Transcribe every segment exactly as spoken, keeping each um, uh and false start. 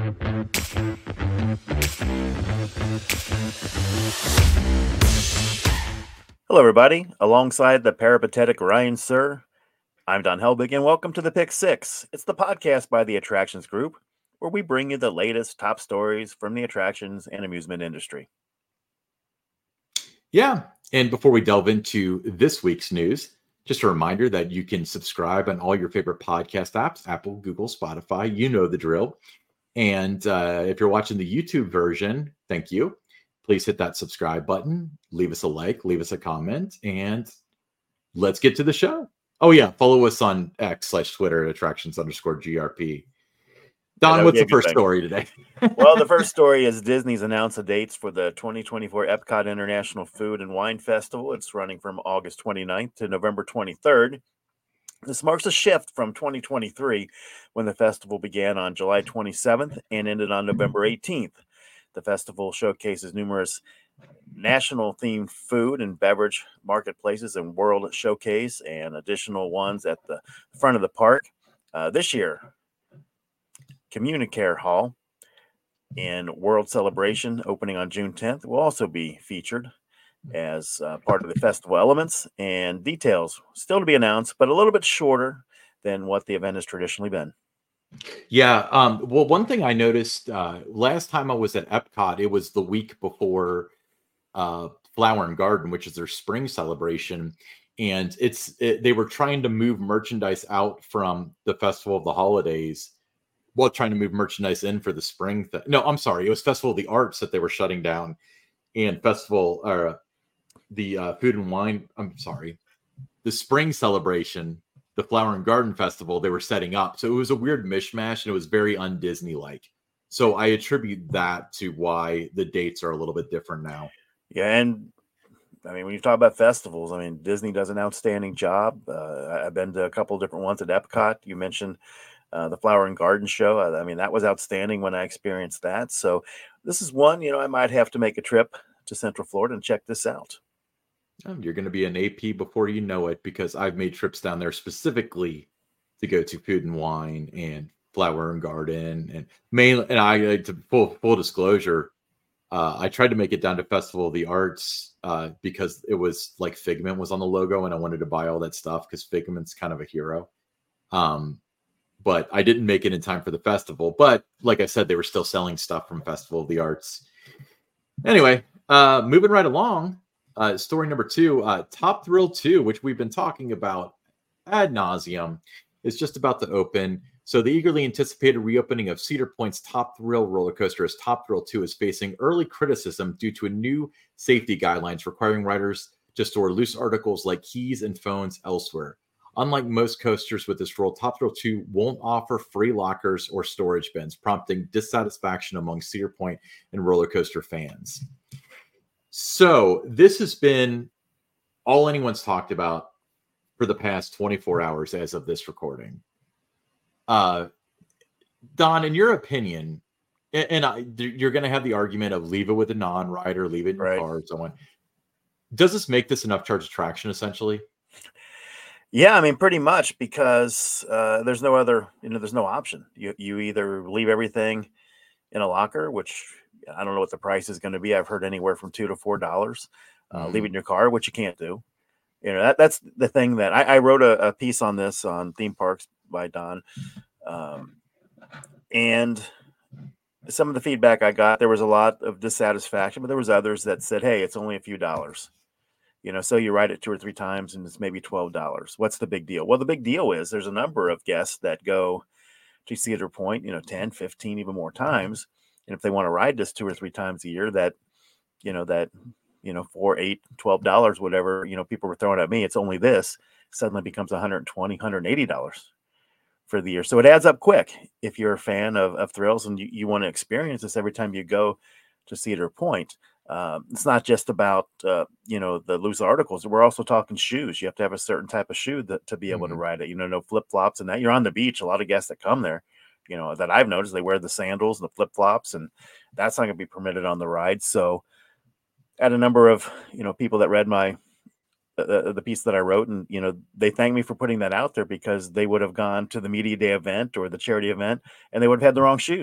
Hello, everybody. Alongside the peripatetic Ryan Sir, I'm Don Helbig, and welcome to the Pick Six. It's the podcast by the Attractions Group, where we bring you the latest top stories from the attractions and amusement industry. Yeah, and before we delve into this week's news, just a reminder that you can subscribe on all your favorite podcast apps, Apple, Google, Spotify, you know the drill. And uh, if you're watching the YouTube version, thank you. Please hit that subscribe button, leave us a like, leave us a comment, and let's get to the show. Oh, yeah, follow us on X slash Twitter at attractions underscore GRP. Don, Yeah, what's the good first thing. story today? Well, the first story is Disney's announced the dates for the twenty twenty-four Epcot International Food and Wine Festival. It's running from August twenty-ninth to November twenty-third. This marks a shift from twenty twenty-three, when the festival began on July twenty-seventh and ended on November eighteenth. The festival showcases numerous national-themed food and beverage marketplaces and World Showcase and additional ones at the front of the park. Uh, this year, Communicare Hall and World Celebration, opening on June tenth, will also be featured as uh, part of the festival elements, and details still to be announced, but a little bit shorter than what the event has traditionally been. Yeah. Um, well, one thing I noticed uh, last time I was at Epcot, it was the week before uh, Flower and Garden, which is their spring celebration. And it's it, they were trying to move merchandise out from the Festival of the Holidays while trying to move merchandise in for the spring. Th- no, I'm sorry. It was Festival of the Arts that they were shutting down, and Festival or uh, the uh, Food and Wine. I'm sorry. The spring celebration, the Flower and Garden Festival, they were setting up. So it was a weird mishmash, and it was very un-Disney-like. So I attribute that to why the dates are a little bit different now. Yeah, and I mean, when you talk about festivals, I mean, Disney does an outstanding job. Uh, I've been to a couple of different ones at Epcot. You mentioned uh, the Flower and Garden Show. I, I mean, that was outstanding when I experienced that. So this is one, you know, I might have to make a trip to Central Florida and check this out. You're going to be an A P before you know it, because I've made trips down there specifically to go to Food and Wine and Flower and Garden, and mainly. And I, to full full disclosure, uh, I tried to make it down to Festival of the Arts uh, because it was like Figment was on the logo, and I wanted to buy all that stuff because Figment's kind of a hero. Um, but I didn't make it in time for the festival. But like I said, they were still selling stuff from Festival of the Arts. Anyway, uh, moving right along. Uh, story number two, uh, Top Thrill two, which we've been talking about ad nauseum, is just about to open. So the eagerly anticipated reopening of Cedar Point's Top Thrill roller coaster as Top Thrill two is facing early criticism due to a new safety guidelines requiring riders to store loose articles like keys and phones elsewhere. Unlike most coasters with this rule, Top Thrill two won't offer free lockers or storage bins, prompting dissatisfaction among Cedar Point and roller coaster fans. So this has been all anyone's talked about for the past twenty-four hours as of this recording. Uh, Don, in your opinion, and, and I, you're going to have the argument of leave it with a non-rider, leave it in your Right. car, and so on. Does this make this an upcharge attraction, essentially? Yeah, I mean, pretty much, because uh, there's no other, you know, there's no option. You you either leave everything in a locker, which I don't know what the price is going to be. I've heard anywhere from two to four dollars. Uh, Mm-hmm. Leave it in your car, which you can't do. You know, that that's the thing that I, I wrote a, a piece on this on Theme Parks by Don, um, and some of the feedback I got, there was a lot of dissatisfaction, but there was others that said, "Hey, it's only a few dollars." You know, so you ride it two or three times and it's maybe twelve dollars. What's the big deal? Well, the big deal is there's a number of guests that go to Cedar Point, you know, ten, fifteen, even more times. And if they want to ride this two or three times a year, that, you know, that, you know, four, eight, twelve dollars, whatever, you know, people were throwing at me, it's only this, suddenly becomes one hundred twenty, one hundred eighty dollars for the year. So it adds up quick if you're a fan of, of thrills and you, you want to experience this every time you go to Cedar Point. Um, it's not just about, uh, you know, the loose articles. We're also talking shoes. You have to have a certain type of shoe that, to be able Mm-hmm. to ride it. You know, no flip-flops and that. You're on the beach. A lot of guests that come there, you know, that I've noticed, they wear the sandals and the flip-flops, and that's not going to be permitted on the ride. So at a number of, you know, people that read my, the, the piece that I wrote, and, you know, they thanked me for putting that out there, because they would have gone to the media day event or the charity event and they would have had the wrong shoes.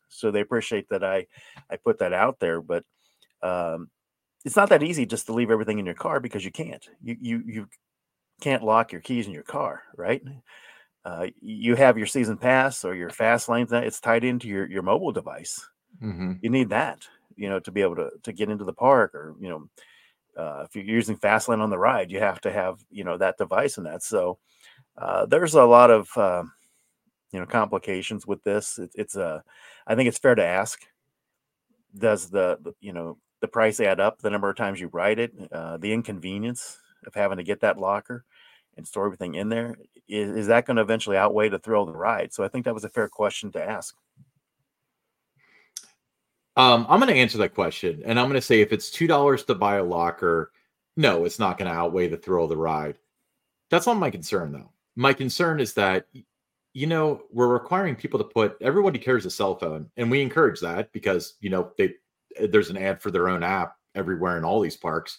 So they appreciate that I, I put that out there, but um, it's not that easy just to leave everything in your car because you can't. You you you can't lock your keys in your car, right? Uh, you have your season pass or your fast lanes. It's tied into your your mobile device. Mm-hmm. You need that, you know, to be able to to get into the park, or you know, uh, if you're using Fastlane on the ride, you have to have, you know, that device and that. So uh, there's a lot of uh, you know, complications with this. It, it's a, I think it's fair to ask: does the, the you know the price add up? The number of times you ride it, uh, the inconvenience of having to get that locker and store everything in there, is, is that going to eventually outweigh the thrill of the ride? So I think that was a fair question to ask. Um, I'm going to answer that question, and I'm going to say if it's two dollars to buy a locker, no, it's not going to outweigh the thrill of the ride. That's not my concern, though. My concern is that, you know, we're requiring people to put, everybody carries a cell phone, and we encourage that because, you know, they there's an ad for their own app everywhere in all these parks.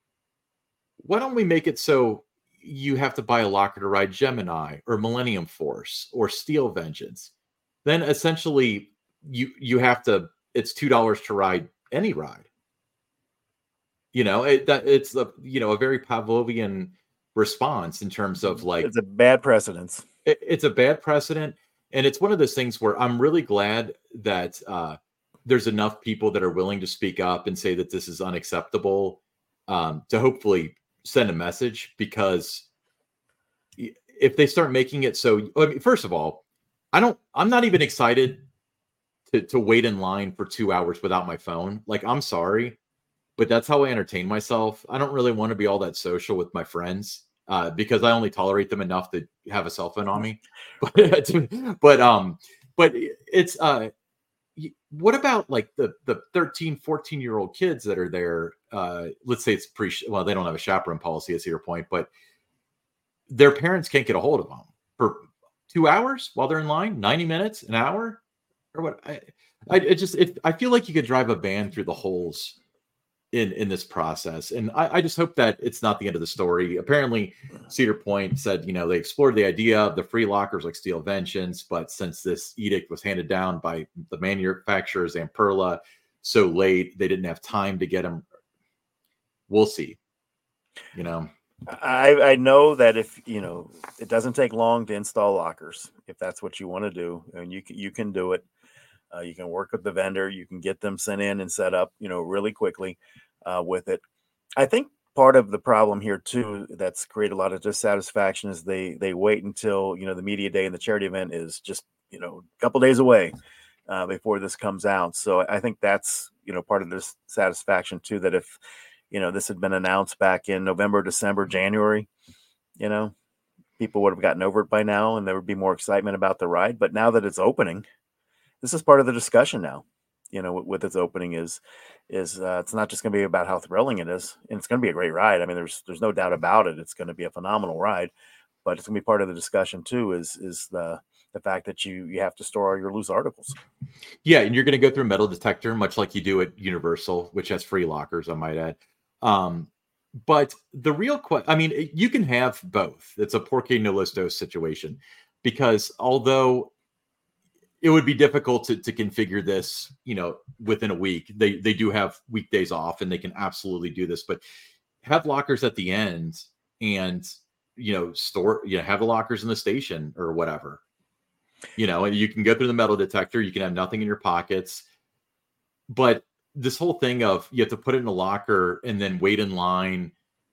Why don't we make it so you have to buy a locker to ride Gemini or Millennium Force or Steel Vengeance? Then essentially you you have to, it's two dollars to ride any ride. You know, it, that it's a, you know, a very Pavlovian response in terms of like, It's a bad precedence. it, it's a bad precedent. And it's one of those things where I'm really glad that uh, there's enough people that are willing to speak up and say that this is unacceptable, um, to hopefully send a message, because if they start making it so, I mean, first of all, I don't, I'm not even excited to, to wait in line for two hours without my phone. Like, I'm sorry, but that's how I entertain myself. I don't really want to be all that social with my friends, uh, because I only tolerate them enough to have a cell phone on me. But, but, um, but it's, uh, what about like the, the thirteen, fourteen year old kids that are there? Uh, let's say it's pre, well, they don't have a chaperone policy, as to your point, but their parents can't get a hold of them for two hours while they're in line, ninety minutes, an hour, or what? I, I it just, it, I feel like you could drive a van through the holes in in this process, and I, I just hope that it's not the end of the story. Apparently, Cedar Point said, you know, they explored the idea of the free lockers like Steel Vengeance, but since this edict was handed down by the manufacturers and Perla so late, they didn't have time to get them. We'll see. You know, I I know that if you know, it doesn't take long to install lockers if that's what you want to do, and you can, you can do it. Uh, you can work with the vendor. You can get them sent in and set up, you know, really quickly uh, with it. I think part of the problem here too, that's created a lot of dissatisfaction, is they they wait until, you know, the media day and the charity event is just, you know, a couple days away uh, before this comes out. So I think that's, you know, part of this satisfaction too, that if, you know, this had been announced back in November, December, January, you know, people would have gotten over it by now and there would be more excitement about the ride. But now that it's opening, this is part of the discussion now, you know, with, with its opening is, is uh, it's not just going to be about how thrilling it is, and it's going to be a great ride. I mean, there's, there's no doubt about it. It's going to be a phenomenal ride, but it's going to be part of the discussion too, is, is the, the fact that you, you have to store all your loose articles. Yeah. And you're going to go through a metal detector, much like you do at Universal, which has free lockers, I might add. Um, but the real question, I mean, you can have both. It's a porque no los dos situation, because although it would be difficult to, to configure this, you know, within a week, they, they do have weekdays off and they can absolutely do this, but have lockers at the end and, you know, store, you know, have the lockers in the station or whatever, you know, and you can go through the metal detector, you can have nothing in your pockets. But this whole thing of you have to put it in a locker and then wait in line,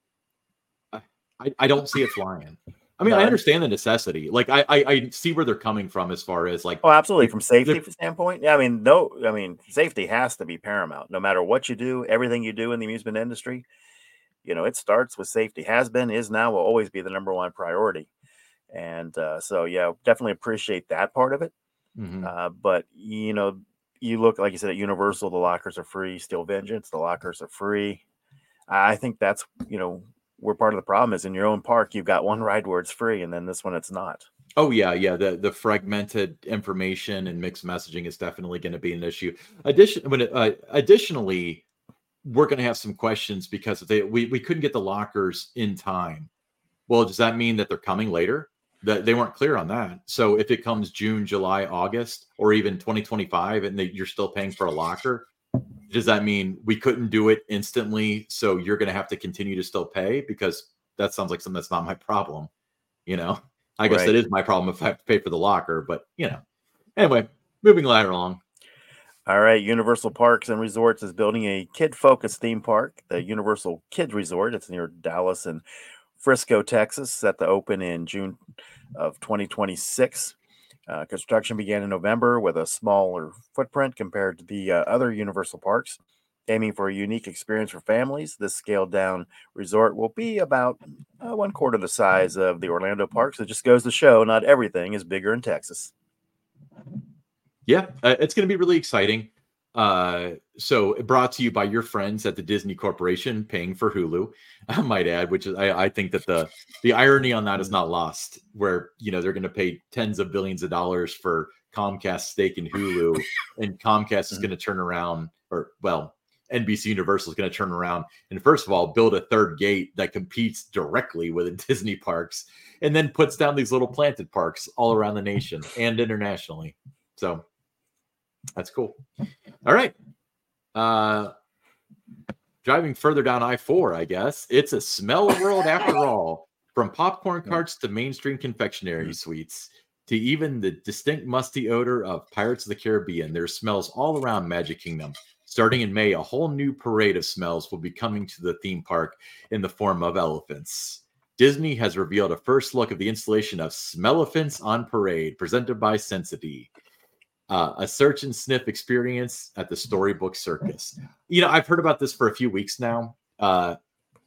I, I don't see it flying. I mean, No, I understand the necessity. Like, I, I, I see where they're coming from as far as like, oh, absolutely. From safety the, standpoint. Yeah. I mean, no, I mean, safety has to be paramount no matter what you do, everything you do in the amusement industry. You know, it starts with safety, has been, is now, will always be the number one priority. And uh, so, yeah, definitely appreciate that part of it. mm-hmm. Uh, but, you know, you look, like you said, at Universal, the lockers are free. Steel Vengeance, the lockers are free. I think that's, you know, where part of the problem is. In your own park, you've got one ride where it's free, and then this one it's not. Oh yeah, yeah. The the fragmented information and mixed messaging is definitely going to be an issue. Addition, when uh, additionally, we're going to have some questions because if they we we couldn't get the lockers in time. Well, does that mean that they're coming later? That they weren't clear on that. So if it comes June, July, August, or even twenty twenty-five, and they, you're still paying for a locker, does that mean we couldn't do it instantly? So you're going to have to continue to still pay? Because that sounds like something that's not my problem. You know, I guess Right. that is my problem if I have to pay for the locker. But you know, anyway, moving right along. All right, Universal Parks and Resorts is building a kid-focused theme park, the Universal Kids Resort. It's near Dallas and Frisco, Texas, set to open in June of twenty twenty-six. Uh, construction began in November with a smaller footprint compared to the uh, other Universal parks. Aiming for a unique experience for families, this scaled-down resort will be about uh, one quarter the size of the Orlando parks. It just goes to show not everything is bigger in Texas. Yeah, uh, it's going to be really exciting. Uh, so brought to you by your friends at the Disney Corporation, paying for Hulu, I might add, which is, I, I think that the, the irony on that is not lost, where, you know, they're going to pay tens of billions of dollars for Comcast stake in Hulu, and Comcast is going to turn around, or well, N B C Universal is going to turn around and first of all, build a third gate that competes directly with the Disney parks, and then puts down these little planted parks all around the nation and internationally. So that's cool. All right. Uh, driving further down I four, I guess. It's a smell world after all. From popcorn carts to mainstream confectionery sweets to even the distinct musty odor of Pirates of the Caribbean, there's smells all around Magic Kingdom. Starting in May, a whole new parade of smells will be coming to the theme park in the form of elephants. Disney has revealed a first look of the installation of Smellephants on Parade, presented by Sensity. Uh, a search and sniff experience at the Storybook Circus. You know, I've heard about this for a few weeks now. Uh,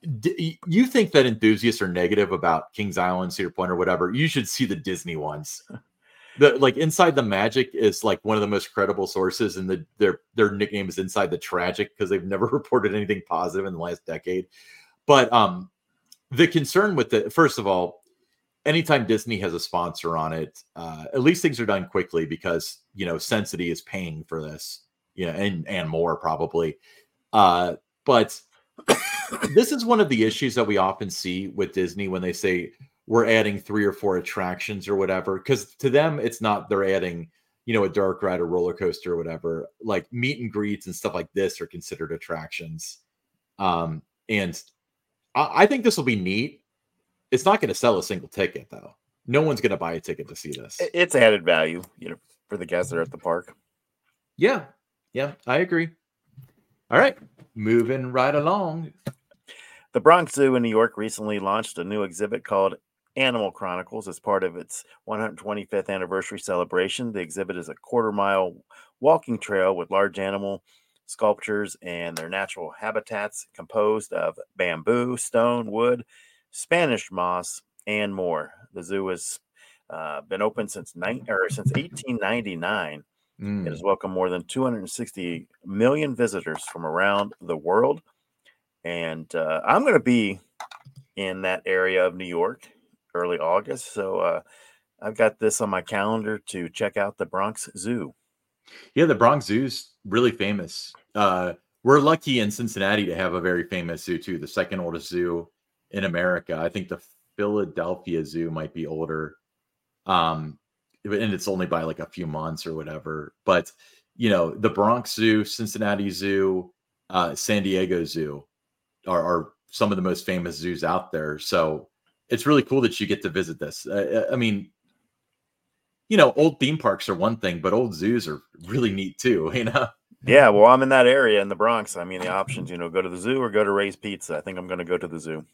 d- you think that enthusiasts are negative about Kings Island, Cedar Point, or whatever? You should see the Disney ones. The like Inside the Magic is like one of the most credible sources, and the their their nickname is Inside the Tragic because they've never reported anything positive in the last decade. But um, the concern with the first of all, anytime Disney has a sponsor on it, uh, at least things are done quickly because, you know, Sensity is paying for this, you know, and, and more probably. Uh, but this is one of the issues that we often see with Disney when they say we're adding three or four attractions or whatever, because to them, it's not they're adding, you know, a dark ride or roller coaster or whatever. Like meet and greets and stuff like this are considered attractions. Um, and I, I think this will be neat. It's not going to sell a single ticket, though. No one's going to buy a ticket to see this. It's added value, you know, for the guests that are at the park. Yeah, yeah, I agree. All right, moving right along. The Bronx Zoo in New York recently launched a new exhibit called Animal Chronicles as part of its one hundred twenty-fifth anniversary celebration. The exhibit is a quarter mile walking trail with large animal sculptures and their natural habitats composed of bamboo, stone, wood, Spanish moss, and more. The zoo has uh, been open since nine, or since eighteen ninety-nine. Mm. It has welcomed more than two hundred sixty million visitors from around the world. And uh, I'm going to be in that area of New York early August. So uh, I've got this on my calendar to check out the Bronx Zoo. Yeah, the Bronx Zoo's really famous. Uh, we're lucky in Cincinnati to have a very famous zoo, too. The second oldest zoo in America. I think the Philadelphia Zoo might be older. Um, and it's only by like a few months or whatever. But, you know, the Bronx Zoo, Cincinnati Zoo, uh, San Diego Zoo are, are some of the most famous zoos out there. So it's really cool that you get to visit this. Uh, I mean, you know, old theme parks are one thing, but old zoos are really neat too, you know? Yeah, well, I'm in that area in the Bronx. I mean, the options, you know, go to the zoo or go to Ray's Pizza. I think I'm going to go to the zoo.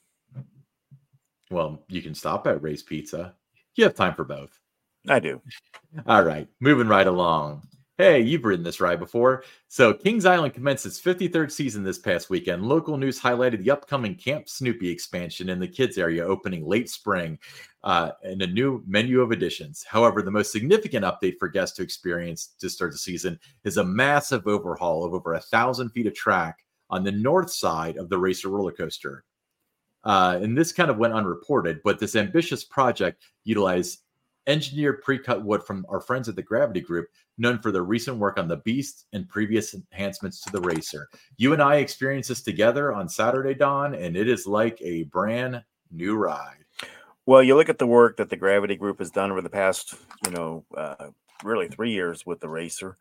Well, you can stop at Ray's Pizza. You have time for both. I do. All right, moving right along. Hey, you've ridden this ride before. So Kings Island commenced its fifty-third season this past weekend. Local news highlighted the upcoming Camp Snoopy expansion in the kids area opening late spring uh, and a new menu of additions. However, the most significant update for guests to experience to start the season is a massive overhaul of over a thousand feet of track on the north side of the Racer roller coaster. Uh, and this kind of went unreported, but this ambitious project utilized engineered pre-cut wood from our friends at the Gravity Group, known for their recent work on the Beast and previous enhancements to the Racer. You and I experienced this together on Saturday, Don, and it is like a brand new ride. Well, you look at the work that the Gravity Group has done over the past, you know, uh, really three years with the racer,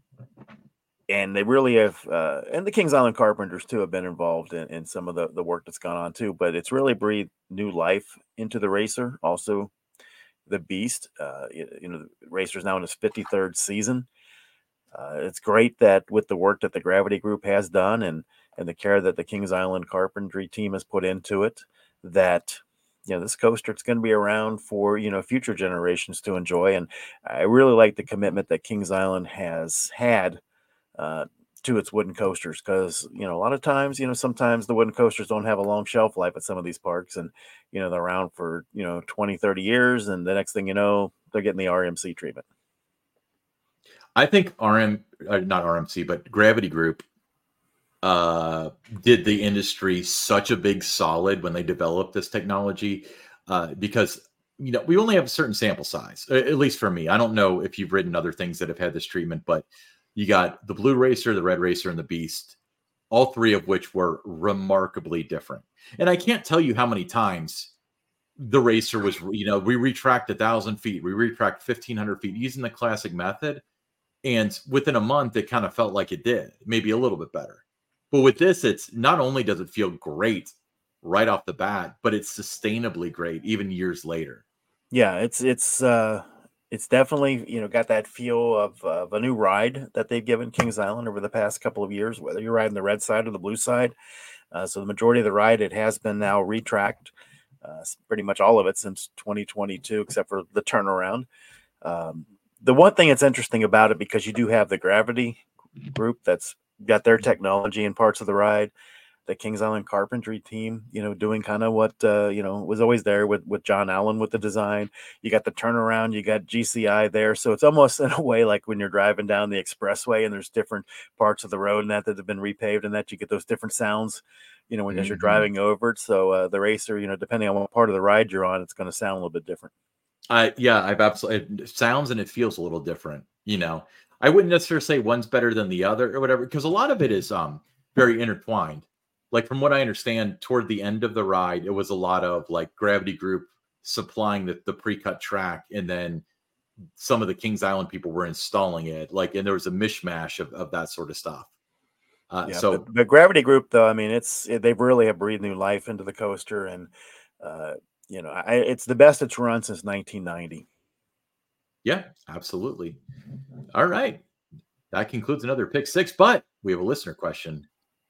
and they really have, uh, and the Kings Island Carpenters too have been involved in, in some of the, the work that's gone on too. But it's really breathed new life into the racer. Also, the Beast, uh, you, you know, the racer's now in his fifty-third season. Uh, it's great that with the work that the Gravity Group has done and and the care that the Kings Island Carpentry team has put into it, that you know this coaster it's going to be around for you know future generations to enjoy. And I really like the commitment that Kings Island has had uh, to its wooden coasters, because you know a lot of times you know sometimes the wooden coasters don't have a long shelf life at some of these parks, and you know they're around for you know twenty, thirty years, and the next thing you know they're getting the R M C treatment. I think R M, uh, not R M C, but Gravity Group uh, did the industry such a big solid when they developed this technology, uh, because you know we only have a certain sample size, a- at least for me. I don't know if you've ridden other things that have had this treatment, but you got the Blue Racer, the Red Racer, and the Beast, all three of which were remarkably different. And I can't tell you how many times the Racer was, you know, we retract a thousand feet, we retract fifteen hundred feet using the classic method. And within a month, it kind of felt like it did, maybe a little bit better. But with this, it's not only does it feel great right off the bat, but it's sustainably great even years later. Yeah, it's it's uh it's definitely, you know, got that feel of, uh, of a new ride that they've given Kings Island over the past couple of years, whether you're riding the red side or the blue side. Uh, so the majority of the ride, it has been now retracked, uh, pretty much all of it since twenty twenty-two, except for the turnaround. Um, the one thing that's interesting about it, because you do have the Gravity Group that's got their technology in parts of the ride, the Kings Island Carpentry team, you know, doing kind of what, uh, you know, was always there with, with John Allen with the design. You got the turnaround, you got G C I there. So it's almost in a way like when you're driving down the expressway and there's different parts of the road and that that have been repaved, and that you get those different sounds, you know, when as you're Mhm. driving over it. So uh, the racer, you know, depending on what part of the ride you're on, it's going to sound a little bit different. I yeah, I've absolutely, it sounds and it feels a little different. You know, I wouldn't necessarily say one's better than the other or whatever, because a lot of it is um very intertwined. Like from what I understand, toward the end of the ride, it was a lot of like Gravity Group supplying the, the pre-cut track, and then some of the Kings Island people were installing it. Like, and there was a mishmash of, of that sort of stuff. Uh, Yeah, the, so the Gravity Group, though, I mean, it's it, they've really have breathed new life into the coaster, and uh, you know, I, it's the best it's run since nineteen ninety. yeah, absolutely. All right. That concludes another pick six, but we have a listener question.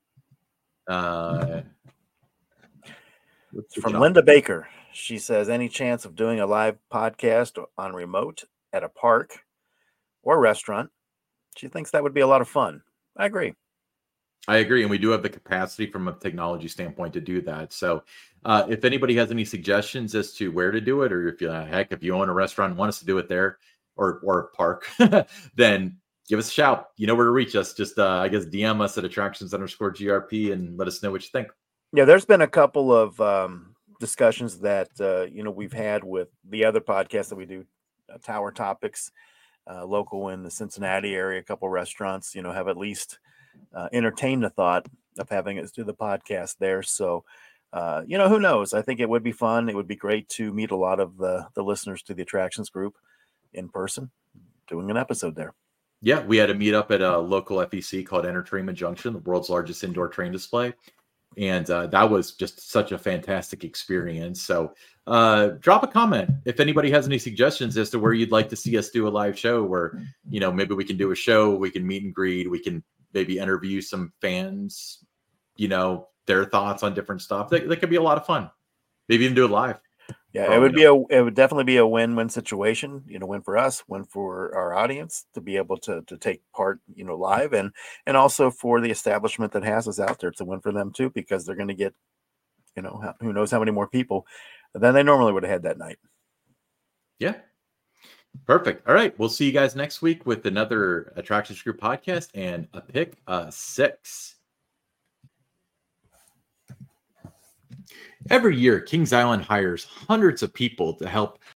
Uh, let's It's switch it from off. Linda Baker. She says, "Any chance of doing a live podcast on remote at a park or restaurant?" She thinks that would be a lot of fun. I agree. I agree, and we do have the capacity from a technology standpoint to do that. So, uh, if anybody has any suggestions as to where to do it, or if you uh, heck, if you own a restaurant and want us to do it there, or or a park, then give us a shout. You know where to reach us. Just uh, I guess D M us at attractions underscore G R P and let us know what you think. Yeah, there's been a couple of um, discussions that uh, you know we've had with the other podcasts that we do, uh, Tower Topics, uh, local in the Cincinnati area. A couple restaurants, you know, have at least uh, entertained the thought of having us do the podcast there. So, uh, you know, who knows? I think it would be fun. It would be great to meet a lot of the the listeners to the attractions group in person, doing an episode there. Yeah, we had a meetup at a local F E C called Entertainment Junction, the world's largest indoor train display. And uh, that was just such a fantastic experience. So uh, drop a comment if anybody has any suggestions as to where you'd like to see us do a live show, where, you know, maybe we can do a show, we can meet and greet, we can maybe interview some fans, you know, their thoughts on different stuff. That, that could be a lot of fun. Maybe even do it live. Yeah, it would be a it would definitely be a win-win situation, you know, win for us, win for our audience to be able to to take part, you know, live, and and also for the establishment that has us out there. It's a win for them too, because they're going to get, you know, how- who knows how many more people than they normally would have had that night. Yeah. Perfect. All right. We'll see you guys next week with another Attractions Group podcast and a pick uh, six. Every year, Kings Island hires hundreds of people to help